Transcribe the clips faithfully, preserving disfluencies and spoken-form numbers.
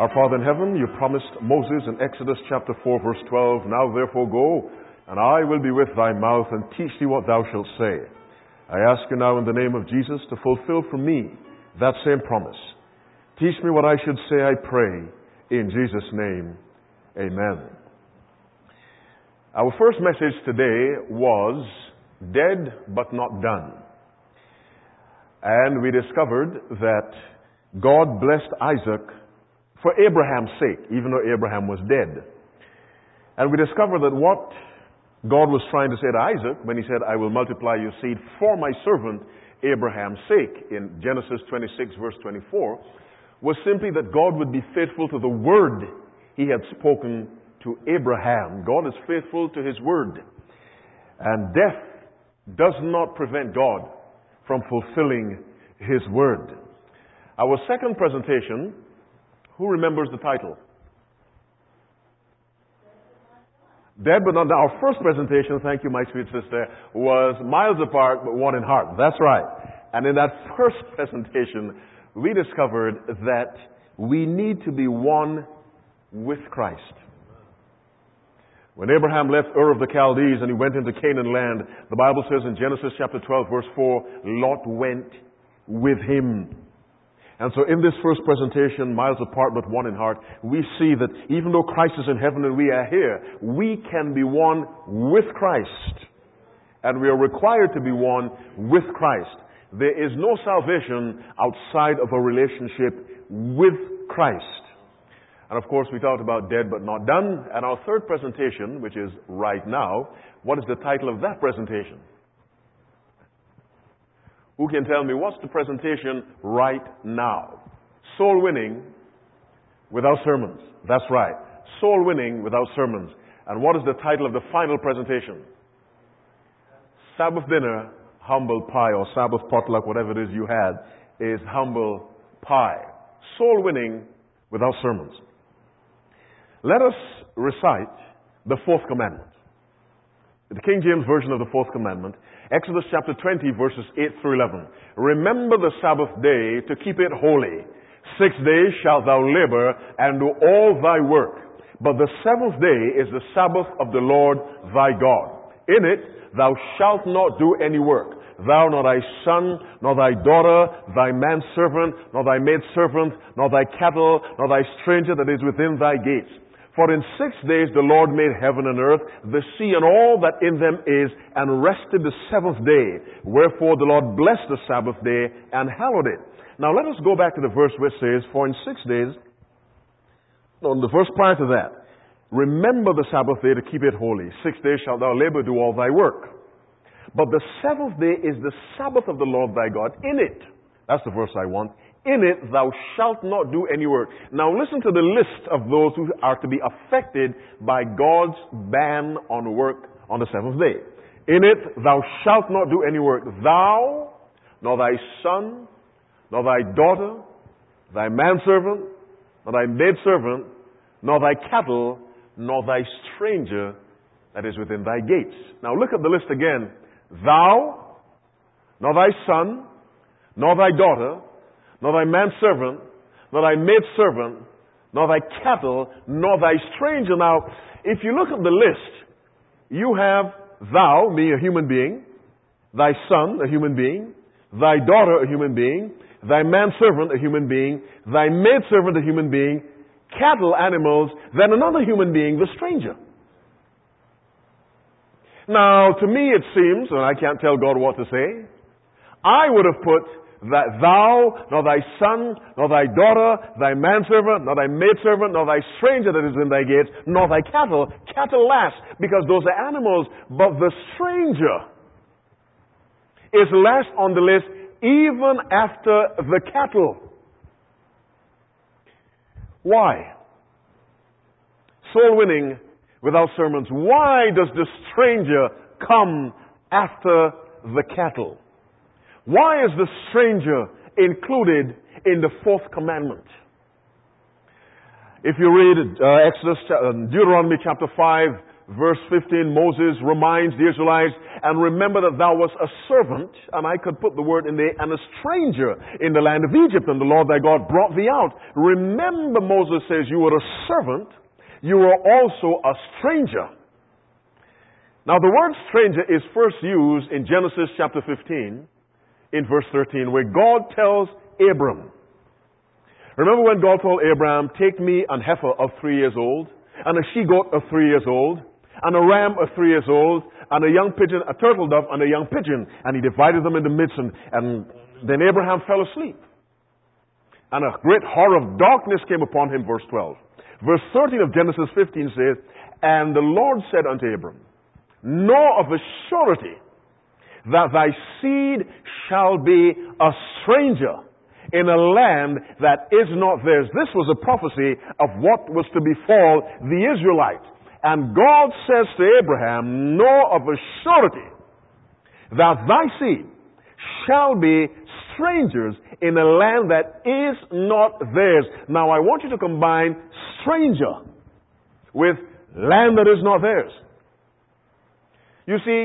Our Father in heaven, you promised Moses in Exodus chapter four, verse twelve, "Now therefore go, and I will be with thy mouth, and teach thee what thou shalt say." I ask you now in the name of Jesus to fulfill for me that same promise. Teach me what I should say, I pray, in Jesus' name. Amen. Our first message today was Dead but Not Done. And we discovered that God blessed Isaac for Abraham's sake, even though Abraham was dead. And we discovered that what God was trying to say to Isaac when he said, "I will multiply your seed for my servant Abraham's sake," in Genesis twenty-six, verse twenty-four, was simply that God would be faithful to the word he had spoken to Abraham. God is faithful to his word. And death does not prevent God from fulfilling his word. Our second presentation, who remembers the title? Dead but not done. Our first presentation, thank you my sweet sister, was Miles Apart but One in Heart. That's right. And in that first presentation, we discovered that we need to be one with Christ. When Abraham left Ur of the Chaldees and he went into Canaan land, the Bible says in Genesis chapter twelve, verse four, Lot went with him. And so in this first presentation, Miles Apart but One in Heart, we see that even though Christ is in heaven and we are here, we can be one with Christ. And we are required to be one with Christ. There is no salvation outside of a relationship with Christ. And of course, we talked about dead but not done. And our third presentation, which is right now, what is the title of that presentation? Who can tell me what's the presentation right now? Soul winning without sermons. That's right. Soul winning without sermons. And what is the title of the final presentation? Sabbath dinner, humble pie, or Sabbath potluck, whatever it is you had, is humble pie. Soul winning without sermons. Let us recite the fourth commandment. The King James Version of the fourth commandment, Exodus chapter twenty, verses eight through eleven. "Remember the Sabbath day to keep it holy. Six days shalt thou labor and do all thy work. But the seventh day is the Sabbath of the Lord thy God. In it thou shalt not do any work. Thou, nor thy son, nor thy daughter, thy manservant, nor thy maidservant, nor thy cattle, nor thy stranger that is within thy gates. For in six days the Lord made heaven and earth, the sea and all that in them is, and rested the seventh day. Wherefore the Lord blessed the Sabbath day and hallowed it." Now let us go back to the verse which says, "For in six days," no, the verse prior to that, "Remember the Sabbath day to keep it holy. Six days shalt thou labor, do all thy work. But the seventh day is the Sabbath of the Lord thy God. In it," that's the verse I want, "in it thou shalt not do any work." Now listen to the list of those who are to be affected by God's ban on work on the seventh day. "In it thou shalt not do any work. Thou, nor thy son, nor thy daughter, thy manservant, nor thy maidservant, nor thy cattle, nor thy stranger that is within thy gates." Now look at the list again. "Thou, nor thy son, nor thy daughter, nor thy manservant, nor thy maidservant, nor thy cattle, nor thy stranger." Now, if you look at the list, you have thou, me, a human being, thy son, a human being, thy daughter, a human being, thy manservant, a human being, thy maidservant, a human being, cattle, animals, then another human being, the stranger. Now, to me it seems, and I can't tell God what to say, I would have put that thou, nor thy son, nor thy daughter, thy manservant, nor thy maidservant, nor thy stranger that is in thy gates, nor thy cattle, cattle last, because those are animals, but the stranger is last on the list even after the cattle. Why? Soul winning without sermons. Why does the stranger come after the cattle? Why is the stranger included in the fourth commandment? If you read uh, Exodus, uh, Deuteronomy chapter five, verse fifteen, Moses reminds the Israelites, and remember that thou wast a servant, and I could put the word in there, and a stranger in the land of Egypt, and the Lord thy God brought thee out. Remember, Moses says, you were a servant, you were also a stranger. Now the word stranger is first used in Genesis chapter fifteen, in verse thirteen, where God tells Abram. Remember when God told Abraham, take me an heifer of three years old, and a she-goat of three years old, and a ram of three years old, and a young pigeon, a turtle dove, and a young pigeon. And he divided them in the midst, and, and then Abraham fell asleep. And a great horror of darkness came upon him, verse twelve. Verse thirteen of Genesis fifteen says, and the Lord said unto Abram, know of a surety that thy seed shall be a stranger in a land that is not theirs. This was a prophecy of what was to befall the Israelites. And God says to Abraham, know of a surety that thy seed shall be strangers in a land that is not theirs. Now I want you to combine stranger with land that is not theirs. You see,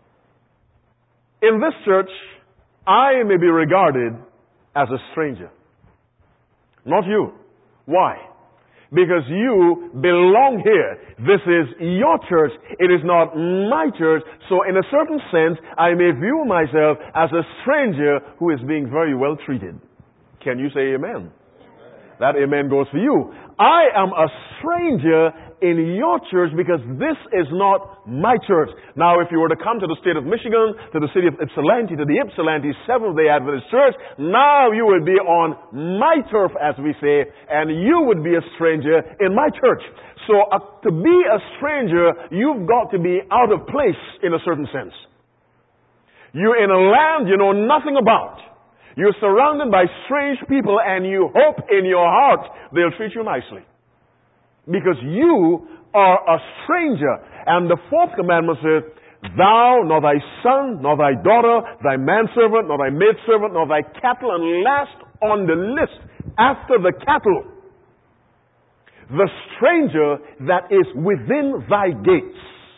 in this church, I may be regarded as a stranger. Not you. Why? Because you belong here. This is your church. It is not my church. So in a certain sense, I may view myself as a stranger who is being very well treated. Can you say amen? That amen goes for you. I am a stranger in your church because this is not my church. Now, if you were to come to the state of Michigan, to the city of Ypsilanti, to the Ypsilanti Seventh-day Adventist Church, now you would be on my turf, as we say, and you would be a stranger in my church. So uh, to be a stranger, you've got to be out of place in a certain sense. You're in a land you know nothing about. You're surrounded by strange people, and you hope in your heart they'll treat you nicely. Because you are a stranger. And the fourth commandment says, thou, nor thy son, nor thy daughter, thy manservant, nor thy maidservant, nor thy cattle, and last on the list, after the cattle, the stranger that is within thy gates.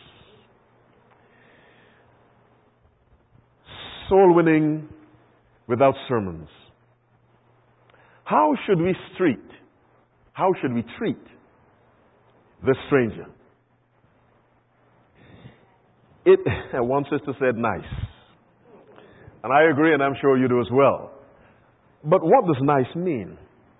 Soul winning without sermons. How should we treat? How should we treat the stranger? It, one sister said, nice. And I agree, and I'm sure you do as well. But what does nice mean?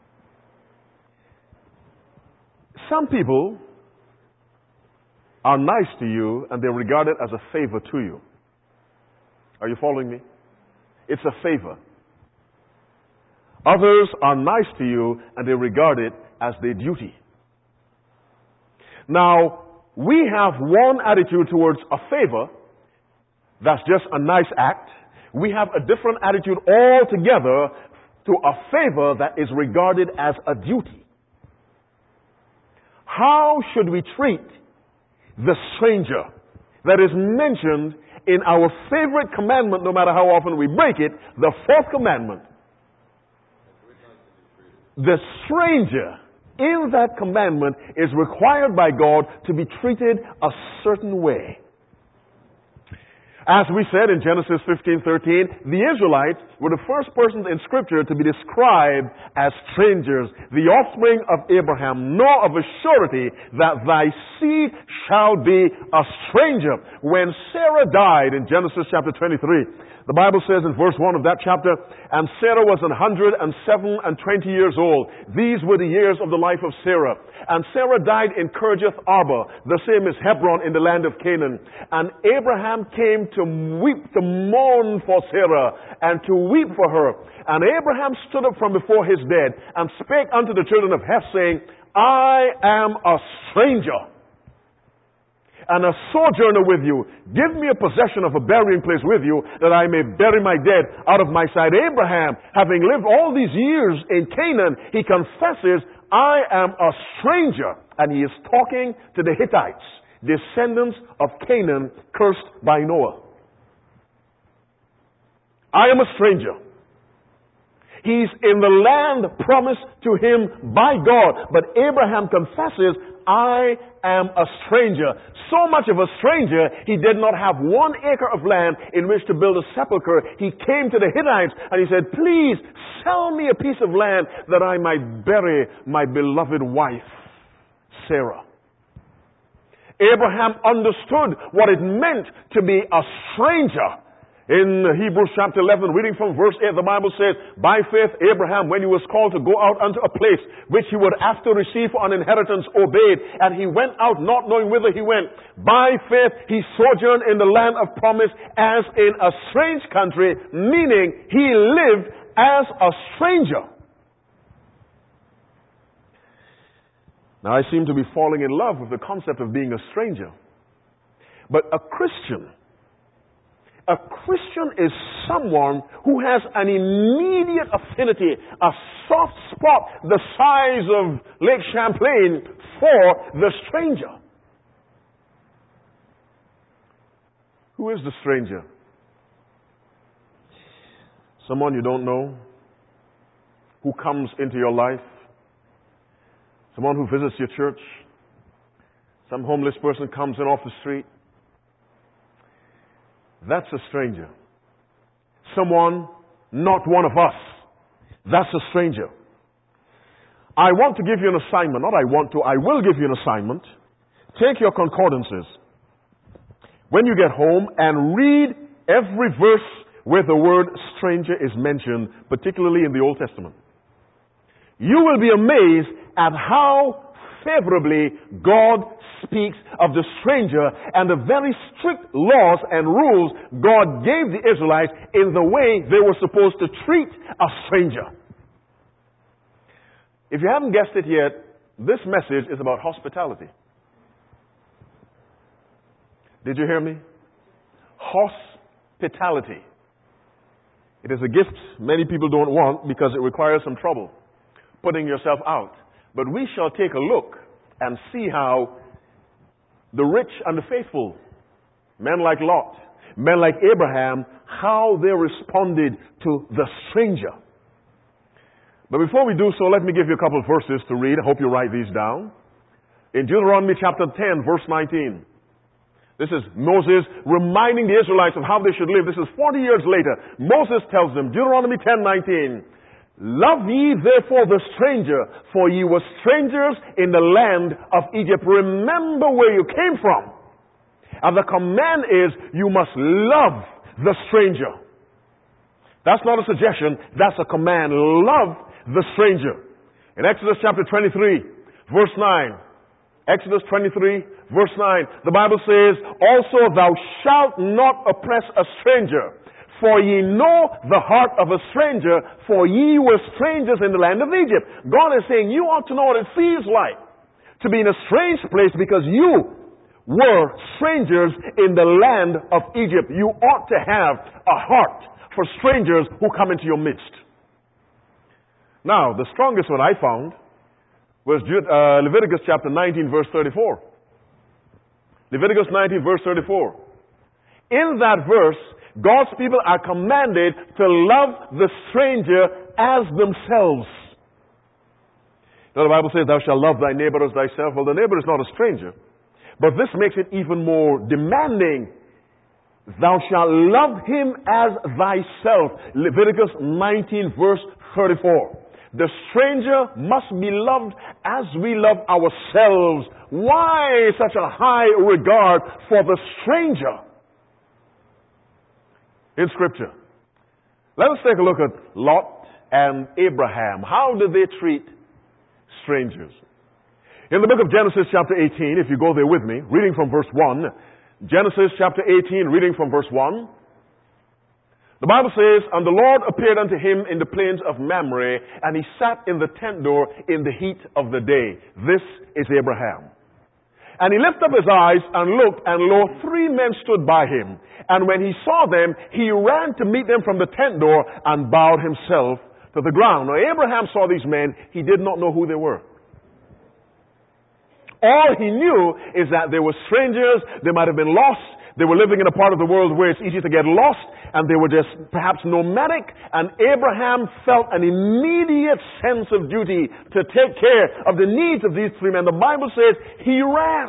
Some people are nice to you, and they regard it as a favor to you. Are you following me? It's a favor. Others are nice to you, and they regard it as their duty. Now, we have one attitude towards a favor that's just a nice act. We have a different attitude altogether to a favor that is regarded as a duty. How should we treat the stranger that is mentioned in our favorite commandment, no matter how often we break it, the fourth commandment? The stranger in that commandment is required by God to be treated a certain way. As we said in Genesis fifteen thirteen, the Israelites were the first persons in Scripture to be described as strangers, the offspring of Abraham. Know of a surety that thy seed shall be a stranger. When Sarah died in Genesis chapter twenty-three, the Bible says in verse one of that chapter, and Sarah was an hundred and seven and twenty years old. These were the years of the life of Sarah. And Sarah died in Kirjath Arba, the same as Hebron in the land of Canaan. And Abraham came to weep, to mourn for Sarah, and to weep for her. And Abraham stood up from before his bed, and spake unto the children of Heth, saying, I am a stranger and a sojourner with you. Give me a possession of a burying place with you, that I may bury my dead out of my sight. Abraham, having lived all these years in Canaan, he confesses, I am a stranger. And he is talking to the Hittites, descendants of Canaan, cursed by Noah. I am a stranger. He's in the land promised to him by God. But Abraham confesses, I am a stranger. So much of a stranger, he did not have one acre of land in which to build a sepulchre. He came to the Hittites and he said, please sell me a piece of land that I might bury my beloved wife, Sarah. Abraham understood what it meant to be a stranger. In Hebrews chapter eleven, reading from verse eight, the Bible says, by faith Abraham, when he was called to go out unto a place which he would after receive for an inheritance, obeyed, and he went out not knowing whither he went. By faith he sojourned in the land of promise as in a strange country, meaning he lived as a stranger. Now I seem to be falling in love with the concept of being a stranger. But a Christian A Christian is someone who has an immediate affinity, a soft spot the size of Lake Champlain for the stranger. Who is the stranger? Someone you don't know, who comes into your life, someone who visits your church, some homeless person comes in off the street. That's a stranger. Someone not one of us. That's a stranger. I want to give you an assignment. Not I want to, I will give you an assignment. Take your concordances when you get home and read every verse where the word stranger is mentioned, particularly in the Old Testament. You will be amazed at how favorably God speaks of the stranger and the very strict laws and rules God gave the Israelites in the way they were supposed to treat a stranger. If you haven't guessed it yet, this message is about hospitality. Did you hear me? Hospitality. It is a gift many people don't want because it requires some trouble, putting yourself out. But we shall take a look and see how the rich and the faithful, men like Lot, men like Abraham, how they responded to the stranger. But before we do so, let me give you a couple of verses to read. I hope you write these down. In Deuteronomy chapter ten, verse nineteen. This is Moses reminding the Israelites of how they should live. This is forty years later. Moses tells them, Deuteronomy ten nineteen, love ye therefore the stranger, for ye were strangers in the land of Egypt. Remember where you came from. And the command is, you must love the stranger. That's not a suggestion, that's a command. Love the stranger. In Exodus chapter twenty-three, verse nine. Exodus twenty-three, verse nine. The Bible says, also thou shalt not oppress a stranger, for ye know the heart of a stranger, for ye were strangers in the land of Egypt. God is saying, you ought to know what it feels like to be in a strange place because you were strangers in the land of Egypt. You ought to have a heart for strangers who come into your midst. Now, the strongest one I found was uh, Leviticus chapter nineteen, verse thirty-four. Leviticus nineteen, verse thirty-four. In that verse, God's people are commanded to love the stranger as themselves. Now the Bible says, thou shalt love thy neighbor as thyself. Well, the neighbor is not a stranger. But this makes it even more demanding. Thou shalt love him as thyself. Leviticus nineteen, verse thirty-four. The stranger must be loved as we love ourselves. Why such a high regard for the stranger in Scripture? Let us take a look at Lot and Abraham. How did they treat strangers? In the book of Genesis chapter eighteen, if you go there with me, reading from verse one, Genesis chapter eighteen, reading from verse one, the Bible says, and the Lord appeared unto him in the plains of Mamre, and he sat in the tent door in the heat of the day. This is Abraham. And he lifted up his eyes and looked, and lo, three men stood by him. And when he saw them, he ran to meet them from the tent door and bowed himself to the ground. Now, Abraham saw these men. He did not know who they were. All he knew is that they were strangers. They might have been lost. They were living in a part of the world where it's easy to get lost, and they were just perhaps nomadic, and Abraham felt an immediate sense of duty to take care of the needs of these three men. The Bible says he ran.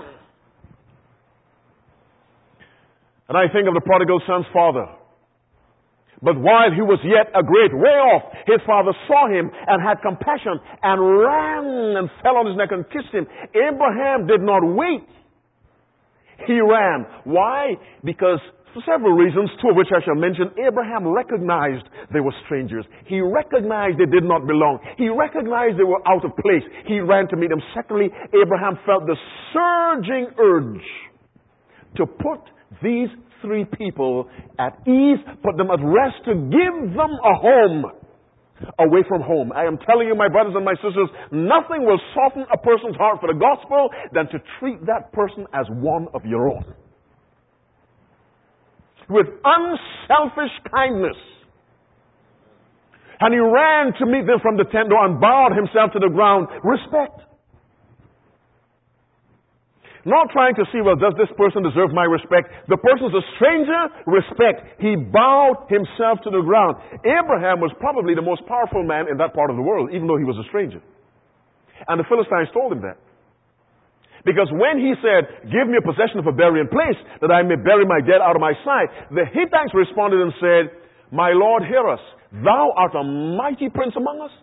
And I think of the prodigal son's father. But while he was yet a great way off, his father saw him and had compassion and ran and fell on his neck and kissed him. Abraham did not wait. He ran. Why? Because for several reasons, two of which I shall mention, Abraham recognized they were strangers. He recognized they did not belong. He recognized they were out of place. He ran to meet them. Secondly, Abraham felt the surging urge to put these three people at ease, put them at rest, to give them a home away from home. I am telling you, my brothers and my sisters, nothing will soften a person's heart for the gospel than to treat that person as one of your own. With unselfish kindness. And he ran to meet them from the tent door and bowed himself to the ground. Respect. Not trying to see, well, does this person deserve my respect? The person's a stranger, respect. He bowed himself to the ground. Abraham was probably the most powerful man in that part of the world, even though he was a stranger. And the Philistines told him that. Because when he said, give me a possession of a burying place, that I may bury my dead out of my sight, the Hittites responded and said, my Lord, hear us. Thou art a mighty prince among us.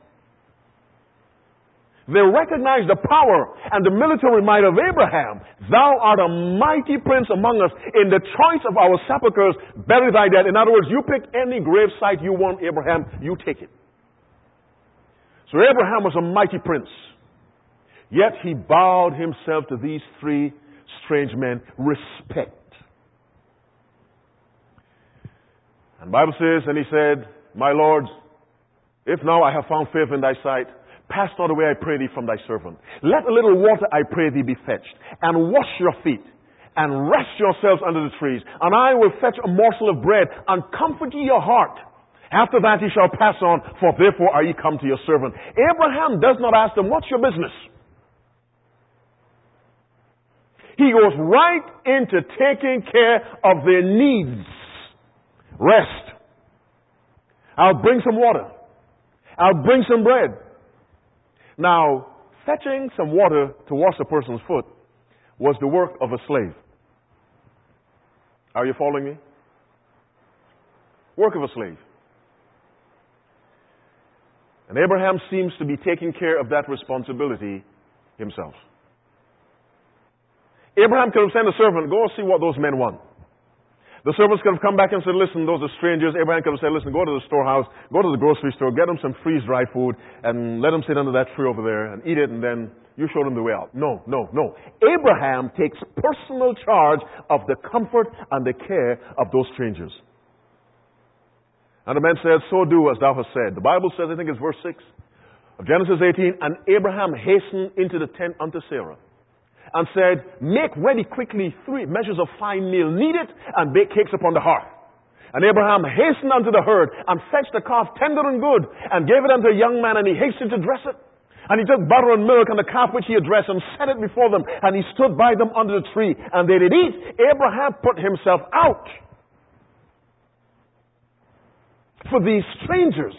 They recognized the power and the military might of Abraham. Thou art a mighty prince among us. In the choice of our sepulchres, bury thy dead. In other words, you pick any grave site you want, Abraham, you take it. So Abraham was a mighty prince. Yet he bowed himself to these three strange men. Respect. And the Bible says, and he said, my lords, if now I have found favor in thy sight, pass not away, I pray thee, from thy servant. Let a little water, I pray thee, be fetched, and wash your feet, and rest yourselves under the trees. And I will fetch a morsel of bread, and comfort ye your heart. After that ye shall pass on, for therefore are ye come to your servant. Abraham does not ask them, what's your business? He goes right into taking care of their needs. Rest. I'll bring some water. I'll bring some bread. Now, fetching some water to wash a person's foot was the work of a slave. Are you following me? Work of a slave. And Abraham seems to be taking care of that responsibility himself. Abraham could have sent a servant, go see what those men want. The servants could have come back and said, listen, those are strangers. Abraham could have said, listen, go to the storehouse, go to the grocery store, get them some freeze-dried food, and let them sit under that tree over there and eat it, and then you show them the way out. No, no, no. Abraham takes personal charge of the comfort and the care of those strangers. And the man said, so do as thou hast said. The Bible says, I think it's verse six of Genesis eighteen, and Abraham hastened into the tent unto Sarah, and said, make ready quickly three measures of fine meal, knead it, and bake cakes upon the hearth. And Abraham hastened unto the herd, and fetched a calf tender and good, and gave it unto a young man, and he hastened to dress it. And he took butter and milk and the calf which he had dressed, and set it before them, and he stood by them under the tree, and they did eat. Abraham put himself out for these strangers.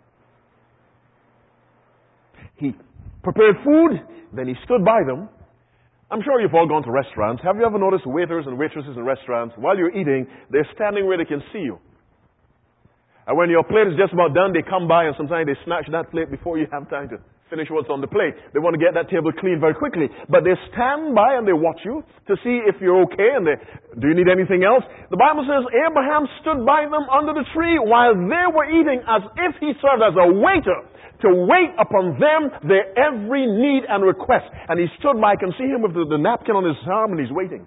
He prepared food, then he stood by them. I'm sure you've all gone to restaurants. Have you ever noticed waiters and waitresses in restaurants, while you're eating, they're standing where they can see you. And when your plate is just about done, they come by and sometimes they snatch that plate before you have time to finish what's on the plate. They want to get that table clean very quickly. But they stand by and they watch you to see if you're okay and they, do you need anything else? The Bible says Abraham stood by them under the tree while they were eating, as if he served as a waiter, to wait upon them their every need and request. And he stood by. I can see him with the, the napkin on his arm, and he's waiting.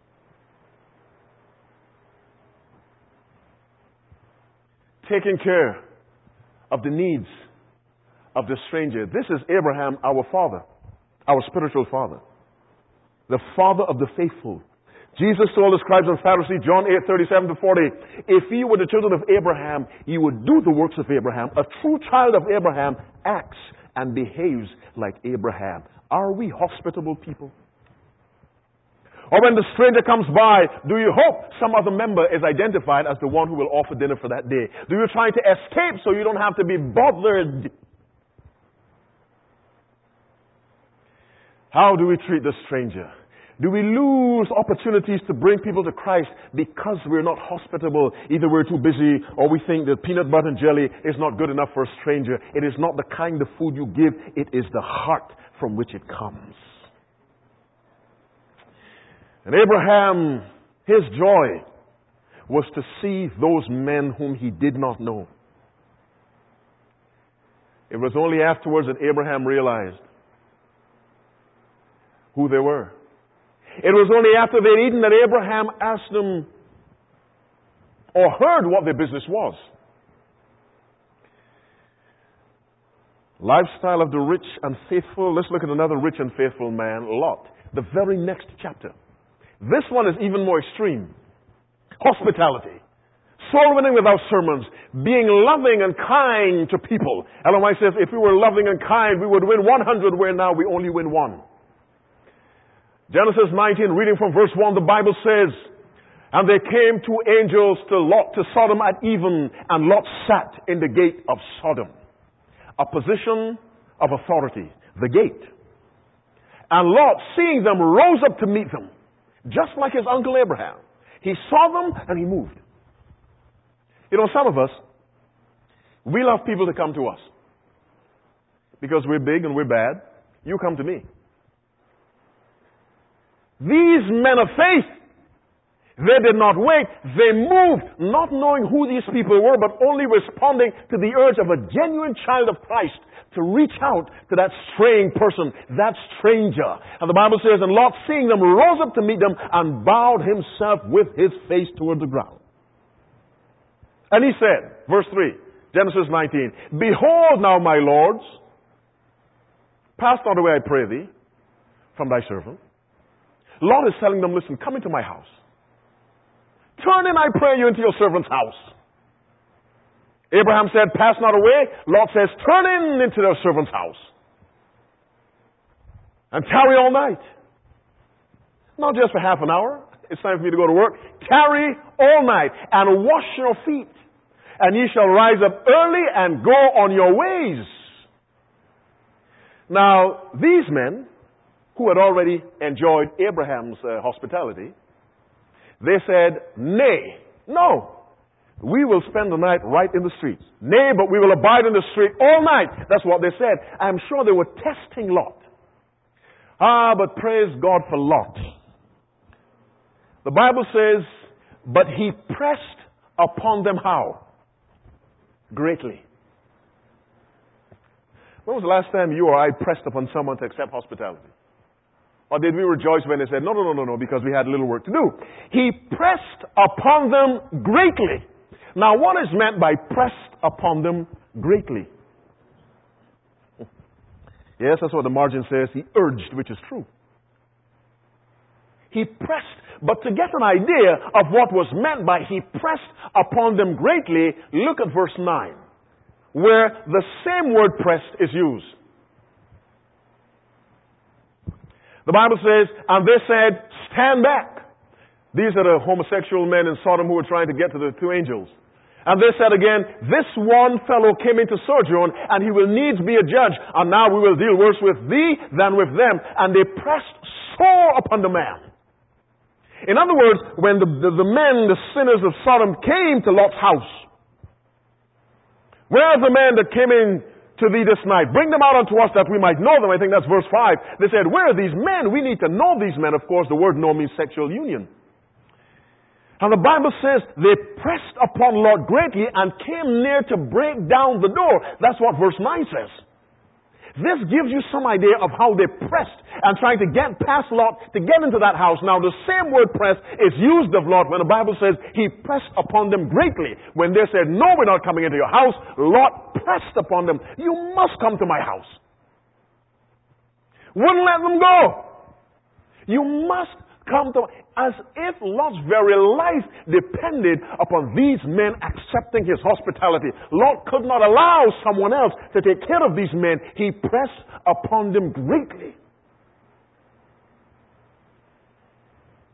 Taking care of the needs of the stranger. This is Abraham, our father, our spiritual father, the father of the faithful. Jesus told the scribes and Pharisees, John eight, thirty-seven to forty, if ye were the children of Abraham, ye would do the works of Abraham. A true child of Abraham acts and behaves like Abraham. Are we hospitable people? Or when the stranger comes by, do you hope some other member is identified as the one who will offer dinner for that day? Do you try to escape so you don't have to be bothered? How do we treat the stranger? Do we lose opportunities to bring people to Christ because we're not hospitable? Either we're too busy or we think that peanut butter and jelly is not good enough for a stranger. It is not the kind of food you give. It is the heart from which it comes. And Abraham, his joy was to see those men whom he did not know. It was only afterwards that Abraham realized who they were. It was only after they'd eaten that Abraham asked them or heard what their business was. Lifestyle of the rich and faithful. Let's look at another rich and faithful man, Lot. The very next chapter. This one is even more extreme. Hospitality. Soul winning without sermons. Being loving and kind to people. Ellen White says, if we were loving and kind, we would win one hundred, where now we only win one. Genesis nineteen, reading from verse one, the Bible says, and there came two angels to Lot, to Sodom at even, and Lot sat in the gate of Sodom. A position of authority. The gate. And Lot, seeing them, rose up to meet them. Just like his uncle Abraham. He saw them and he moved. You know, some of us, we love people to come to us. Because we're big and we're bad. You come to me. These men of faith, they did not wait. They moved, not knowing who these people were, but only responding to the urge of a genuine child of Christ to reach out to that straying person, that stranger. And the Bible says, and Lot, seeing them, rose up to meet them and bowed himself with his face toward the ground. And he said, verse three, Genesis nineteen, behold now, my lords, pass not away, I pray thee, from thy servant. Lot is telling them, listen, come into my house. Turn in, I pray you, into your servant's house. Abraham said, pass not away. Lot says, turn in into their servant's house. And tarry all night. Not just for half an hour. It's time for me to go to work. Tarry all night and wash your feet. And ye shall rise up early and go on your ways. Now, these men, who had already enjoyed Abraham's uh, hospitality, they said, nay, no. We will spend the night right in the streets. Nay, but we will abide in the street all night. That's what they said. I'm sure they were testing Lot. Ah, but praise God for Lot. The Bible says, but he pressed upon them how? Greatly. When was the last time you or I pressed upon someone to accept hospitality? Or did we rejoice when they said, no, no, no, no, no, because we had little work to do? He pressed upon them greatly. Now, what is meant by pressed upon them greatly? Yes, that's what the margin says. He urged, which is true. He pressed. But to get an idea of what was meant by he pressed upon them greatly, look at verse nine, where the same word pressed is used. The Bible says, and they said, stand back. These are the homosexual men in Sodom who were trying to get to the two angels. And they said again, this one fellow came into sojourn, and he will needs be a judge. And now we will deal worse with thee than with them. And they pressed sore upon the man. In other words, when the, the, the men, the sinners of Sodom, came to Lot's house, where are the men that came in to thee this night? Bring them out unto us that we might know them. I think that's verse five. They said, where are these men? We need to know these men. Of course, the word know means sexual union. And the Bible says they pressed upon Lot greatly and came near to break down the door. That's what verse nine says. This gives you some idea of how they pressed and trying to get past Lot to get into that house. Now, the same word press is used of Lot when the Bible says he pressed upon them greatly. When they said, no, we're not coming into your house, Lot pressed upon them. You must come to my house. Wouldn't let them go. You must come to, as if Lot's very life depended upon these men accepting his hospitality. Lot could not allow someone else to take care of these men. He pressed upon them greatly.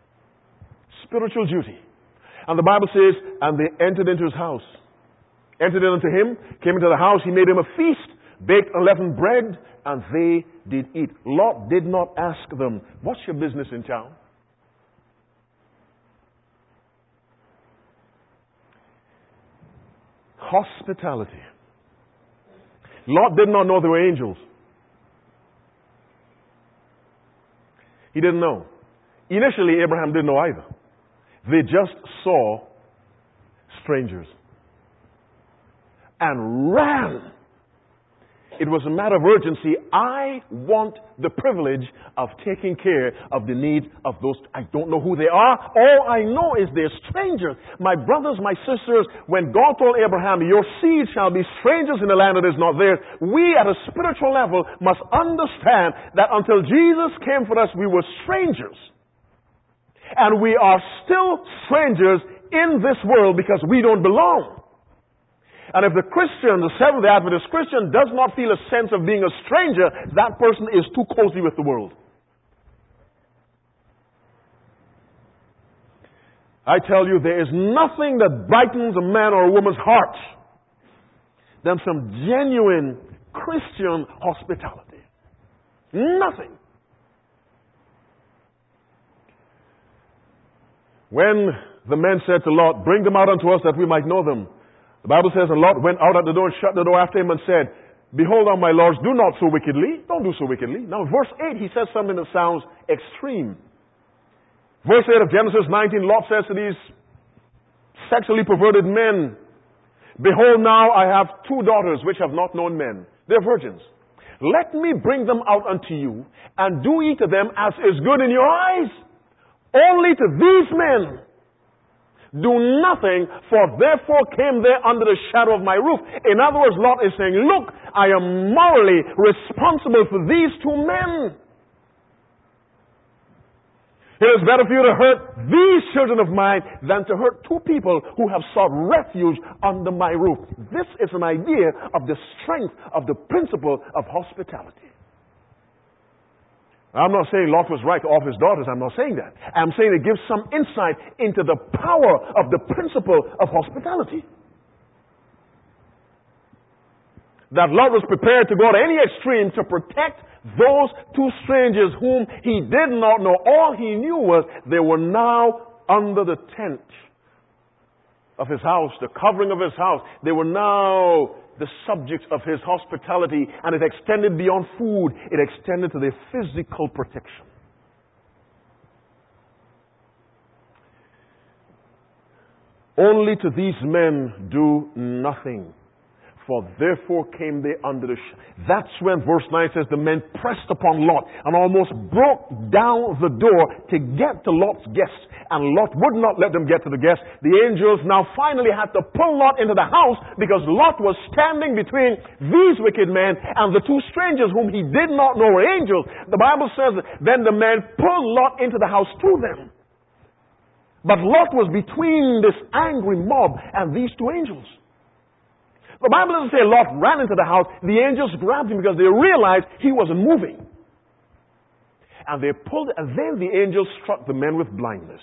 spiritual duty. And the Bible says, and they entered into his house. Entered into him, came into the house, he made him a feast, baked unleavened bread, and they did eat. Lot did not ask them, what's your business in town? Hospitality. Lot did not know they were angels. He didn't know. Initially, Abraham didn't know either. They just saw strangers and ran. It was a matter of urgency. I want the privilege of taking care of the needs of those. I don't know who they are. All I know is they're strangers. My brothers, my sisters, when God told Abraham, your seed shall be strangers in the land that is not theirs, we at a spiritual level must understand that until Jesus came for us, we were strangers. And we are still strangers in this world because we don't belong. And if the Christian, the Seventh-day Adventist Christian, does not feel a sense of being a stranger, that person is too cozy with the world. I tell you, there is nothing that brightens a man or a woman's heart than some genuine Christian hospitality. Nothing. When the men said to Lot, bring them out unto us that we might know them, the Bible says, and Lot went out at the door and shut the door after him and said, behold, now my lords, do not so wickedly. Don't do so wickedly. Now, verse eight, he says something that sounds extreme. Verse eight of Genesis nineteen, Lot says to these sexually perverted men, behold, now I have two daughters which have not known men. They're virgins. Let me bring them out unto you, and do ye to them as is good in your eyes. Only to these men do nothing, for therefore came they under the shadow of my roof. In other words, Lot is saying, look, I am morally responsible for these two men. It is better for you to hurt these children of mine than to hurt two people who have sought refuge under my roof. This is an idea of the strength of the principle of hospitality. I'm not saying Lot was right to offer his daughters. I'm not saying that. I'm saying it gives some insight into the power of the principle of hospitality. That Lot was prepared to go to any extreme to protect those two strangers whom he did not know. All he knew was they were now under the tent of his house, the covering of his house. They were now the subject of his hospitality, and it extended beyond food. It extended to their physical protection. Only to these men do nothing, for therefore came they under the sh- That's when verse nine says the men pressed upon Lot and almost broke down the door to get to Lot's guests. And Lot would not let them get to the guests. The angels now finally had to pull Lot into the house because Lot was standing between these wicked men and the two strangers whom he did not know were angels. The Bible says that then the men pulled Lot into the house to them. But Lot was between this angry mob and these two angels. The Bible doesn't say Lot ran into the house. The angels grabbed him because they realized he wasn't moving. And they pulled, and then the angels struck the men with blindness.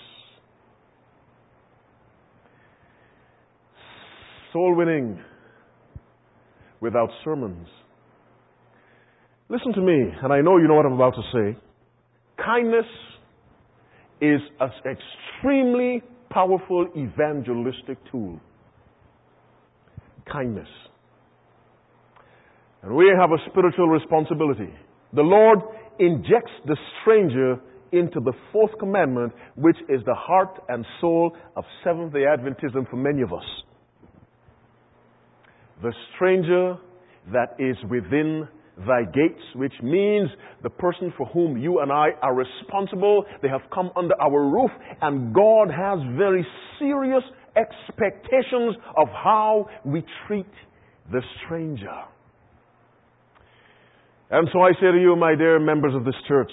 Soul winning without sermons. Listen to me, and I know you know what I'm about to say. Kindness is an extremely powerful evangelistic tool. Kindness. And we have a spiritual responsibility. The Lord injects the stranger into the fourth commandment, which is the heart and soul of Seventh-day Adventism for many of us. The stranger that is within thy gates, which means the person for whom you and I are responsible. They have come under our roof, and God has very serious expectations of how we treat the stranger. And so I say to you, my dear members of this church,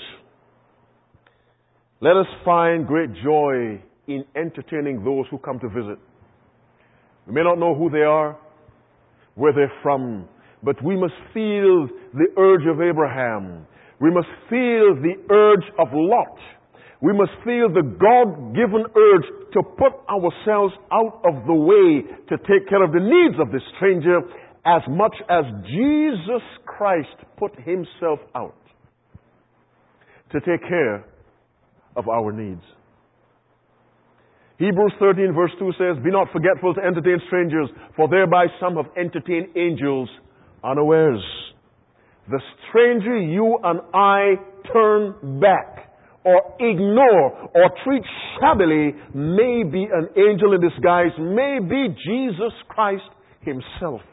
let us find great joy in entertaining those who come to visit. We may not know who they are, where they're from, but we must feel the urge of Abraham. We must feel the urge of Lot. We must feel the God-given urge to put ourselves out of the way to take care of the needs of the stranger as much as Jesus Christ put himself out to take care of our needs. Hebrews thirteen verse two says, "Be not forgetful to entertain strangers, for thereby some have entertained angels unawares." The stranger you and I turn back or ignore or treat shabbily may be an angel in disguise, may be Jesus Christ himself.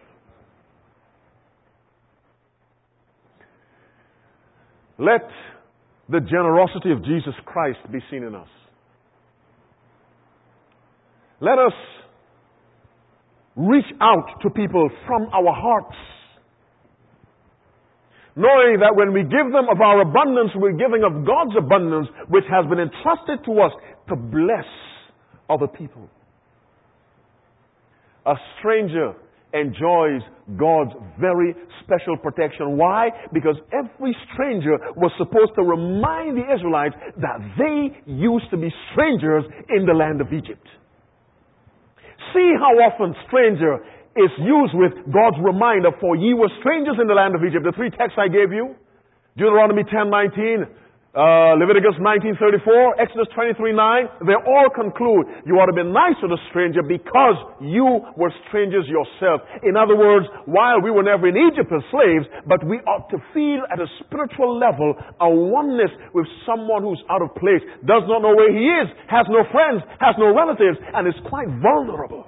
Let the generosity of Jesus Christ be seen in us. Let us reach out to people from our hearts, knowing that when we give them of our abundance, we're giving of God's abundance, which has been entrusted to us to bless other people. A stranger enjoys God's very special protection. Why? Because every stranger was supposed to remind the Israelites that they used to be strangers in the land of Egypt. See how often stranger is used with God's reminder, for ye were strangers in the land of Egypt. The three texts I gave you, Deuteronomy ten nineteen, uh, Leviticus nineteen thirty-four, Exodus twenty-three nine, they all conclude you ought to be nice to the stranger because you were strangers yourself. In other words, while we were never in Egypt as slaves, but we ought to feel at a spiritual level a oneness with someone who's out of place, does not know where he is, has no friends, has no relatives, and is quite vulnerable.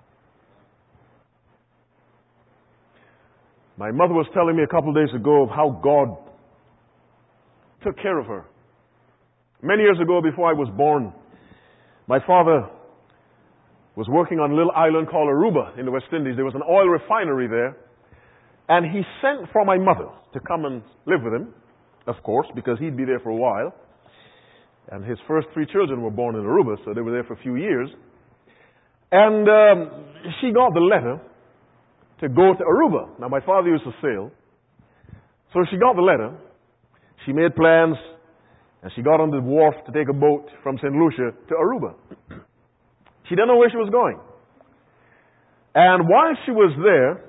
My mother was telling me a couple of days ago of how God took care of her. Many years ago, before I was born, my father was working on a little island called Aruba in the West Indies. There was an oil refinery there. And he sent for my mother to come and live with him, of course, because he'd be there for a while. And his first three children were born in Aruba, so they were there for a few years. And um, she got the letter to go to Aruba. Now, my father used to sail. So she got the letter. She made plans, and she got on the wharf to take a boat from Saint Lucia to Aruba. She didn't know where she was going. And while she was there,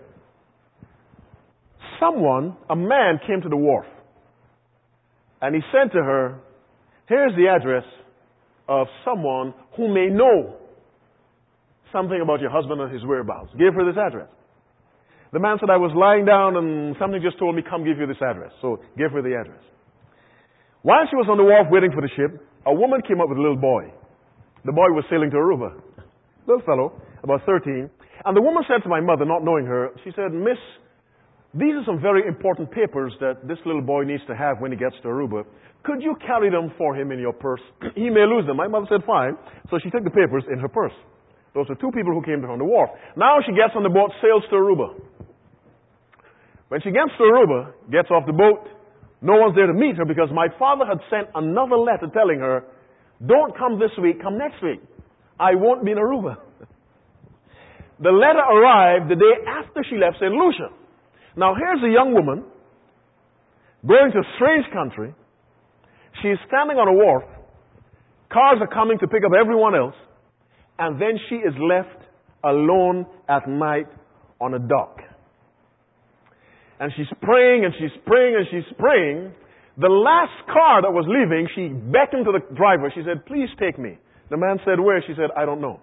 someone, a man, came to the wharf. And he said to her, "Here's the address of someone who may know something about your husband and his whereabouts." Gave her this address. The man said, "I was lying down and something just told me, come give you this address." So gave her the address. While she was on the wharf waiting for the ship, a woman came up with a little boy. The boy was sailing to Aruba. Little fellow, about thirteen. And the woman said to my mother, not knowing her, she said, "Miss, these are some very important papers that this little boy needs to have when he gets to Aruba. Could you carry them for him in your purse? He may lose them." My mother said, "Fine." So she took the papers in her purse. Those were two people who came from the wharf. Now she gets on the boat, sails to Aruba. When she gets to Aruba, gets off the boat, no one's there to meet her because my father had sent another letter telling her, "Don't come this week, come next week. I won't be in Aruba." The letter arrived the day after she left Saint Lucia. Now here's a young woman going to a strange country. She's standing on a wharf. Cars are coming to pick up everyone else. And then she is left alone at night on a dock. And she's praying and she's praying and she's praying. The last car that was leaving, she beckoned to the driver. She said, "Please take me." The man said, "Where?" She said, "I don't know."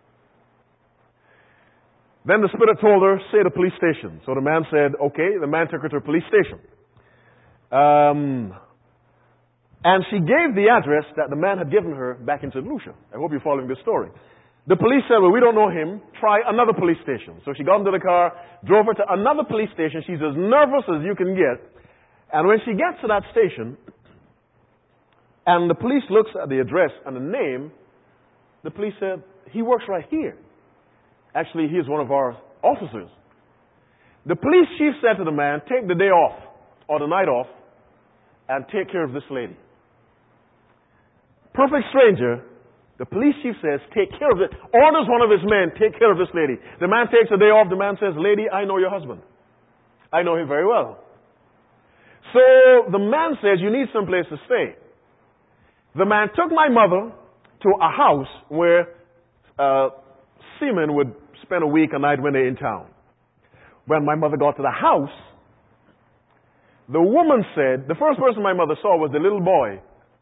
Then the Spirit told her, "Say the police station." So the man said, okay. The man took her to a police station. Um, and she gave the address that the man had given her back in Saint Lucia. I hope you're following this story. The police said, "Well, we don't know him. Try another police station." So she got into the car, drove her to another police station. She's as nervous as you can get. And when she gets to that station, and the police looks at the address and the name, the police said, "He works right here. Actually, he is one of our officers." The police chief said to the man, "Take the day off, or the night off, and take care of this lady." Perfect stranger. The police chief says, "Take care of it." Orders one of his men, "Take care of this lady." The man takes a day off. The man says, "Lady, I know your husband. I know him very well." So the man says, "You need some place to stay." The man took my mother to a house where uh, seamen would spend a week, a night when they're in town. When my mother got to the house, the woman said, the first person my mother saw was the little boy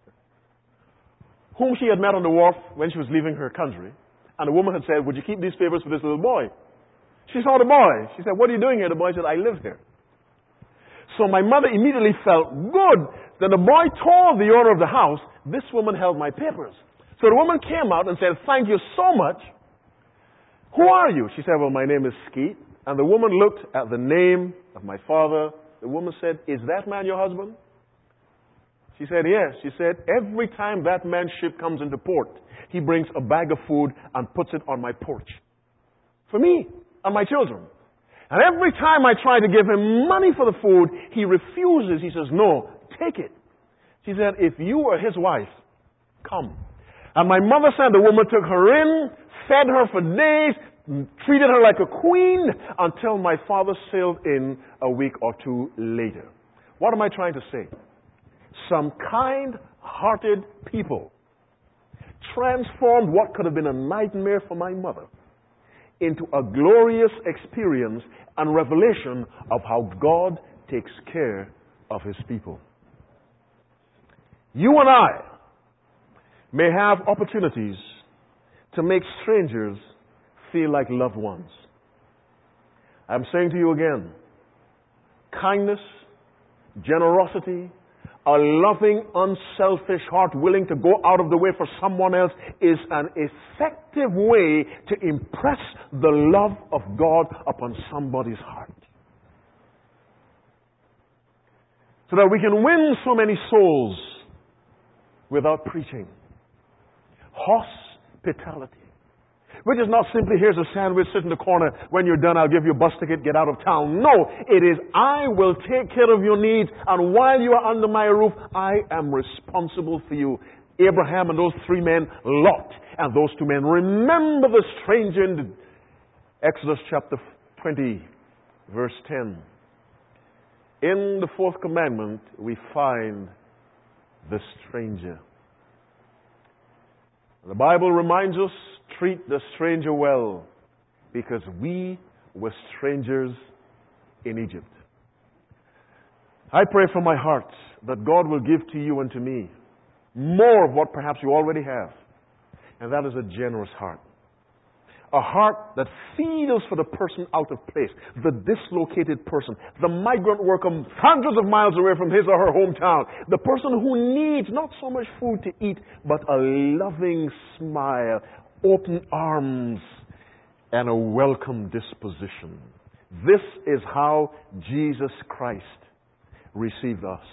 whom she had met on the wharf when she was leaving her country. And the woman had said, would you keep these favors for this little boy? She saw the boy. She said, what are you doing here? The boy said, I live here. So my mother immediately felt good that the boy told the owner of the house, this woman held my papers. So the woman came out and said, thank you so much. Who are you? She said, well, my name is Skeet. And the woman looked at the name of my father. The woman said, is that man your husband? She said, yes. She said, every time that man's ship comes into port, he brings a bag of food and puts it on my porch. For me and my children. And every time I try to give him money for the food, he refuses. He says, no, take it. She said, if you were his wife, come. And my mother said the woman took her in, fed her for days, treated her like a queen until my father sailed in a week or two later. What am I trying to say? Some kind-hearted people transformed what could have been a nightmare for my mother into a glorious experience and revelation of how God takes care of His people. You and I may have opportunities to make strangers feel like loved ones. I'm saying to you again, kindness, generosity, a loving, unselfish heart willing to go out of the way for someone else is an effective way to impress the love of God upon somebody's heart. So that we can win so many souls without preaching. Hospitality. Which is not simply, here's a sandwich, sit in the corner. When you're done, I'll give you a bus ticket, get out of town. No, it is, I will take care of your needs. And while you are under my roof, I am responsible for you. Abraham and those three men, Lot and those two men. Remember the stranger in Exodus chapter twenty, verse ten. In the fourth commandment, we find the stranger. The Bible reminds us, treat the stranger well, because we were strangers in Egypt. I pray from my heart that God will give to you and to me more of what perhaps you already have, and that is a generous heart. A heart that feels for the person out of place, the dislocated person, the migrant worker hundreds of miles away from his or her hometown, the person who needs not so much food to eat, but a loving smile, open arms, and a welcome disposition. This is how Jesus Christ received us.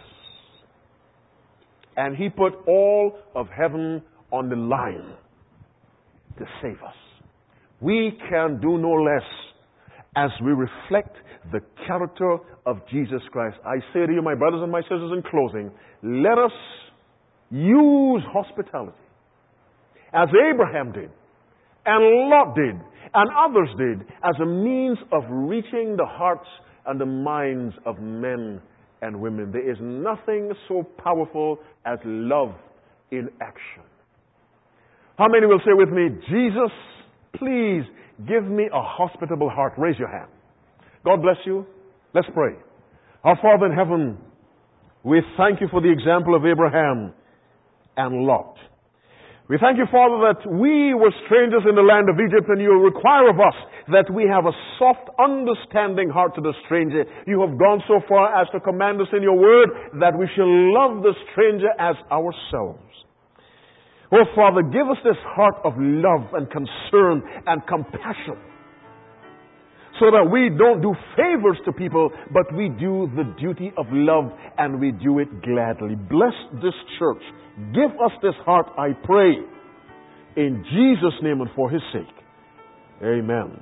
And He put all of heaven on the line to save us. We can do no less as we reflect the character of Jesus Christ. I say to you, my brothers and my sisters, in closing, let us use hospitality as Abraham did, and Lot did, and others did, as a means of reaching the hearts and the minds of men and women. There is nothing so powerful as love in action. How many will say with me, Jesus, please give me a hospitable heart? Raise your hand. God bless you. Let's pray. Our Father in heaven, we thank you for the example of Abraham and Lot. We thank you, Father, that we were strangers in the land of Egypt, and you require of us that we have a soft, understanding heart to the stranger. You have gone so far as to command us in your word that we shall love the stranger as ourselves. Oh, Father, give us this heart of love and concern and compassion, so that we don't do favors to people, but we do the duty of love, and we do it gladly. Bless this church. Give us this heart, I pray, in Jesus' name and for His sake. Amen.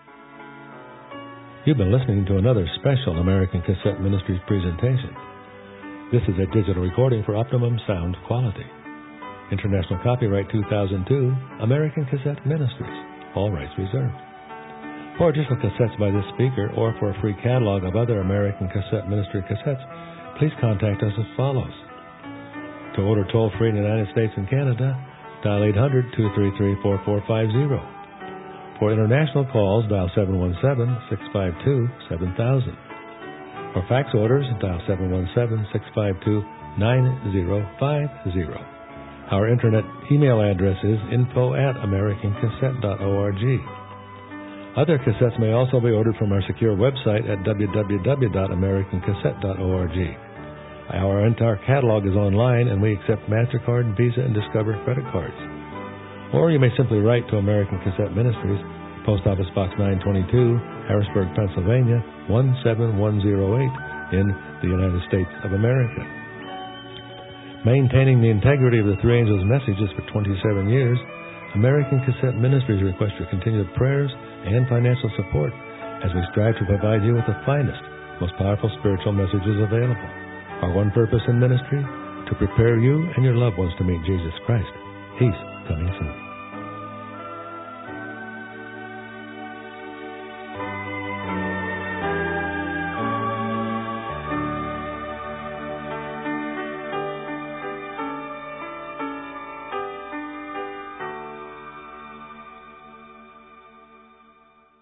You've been listening to another special American Cassette Ministries presentation. This is a digital recording for optimum sound quality. International copyright two thousand two, American Cassette Ministries. All rights reserved. For additional cassettes by this speaker, or for a free catalog of other American Cassette Ministry cassettes, please contact us as follows. To order toll-free in the United States and Canada, dial eight hundred, two three three, four four five zero. For international calls, dial seven one seven, six five two, seven thousand. For fax orders, dial seven one seven, six five two, nine zero five zero. Our internet email address is info at american cassette dot org. Other cassettes may also be ordered from our secure website at w w w dot american cassette dot org. Our entire catalog is online, and we accept MasterCard, Visa, and Discover credit cards. Or you may simply write to American Cassette Ministries, Post Office Box nine twenty-two, Harrisburg, Pennsylvania, one seven one zero eight, in the United States of America. Maintaining the integrity of the Three Angels' messages for twenty-seven years, American Cassette Ministries requests your continued prayers and financial support as we strive to provide you with the finest, most powerful spiritual messages available. Our one purpose in ministry, to prepare you and your loved ones to meet Jesus Christ. He's coming soon.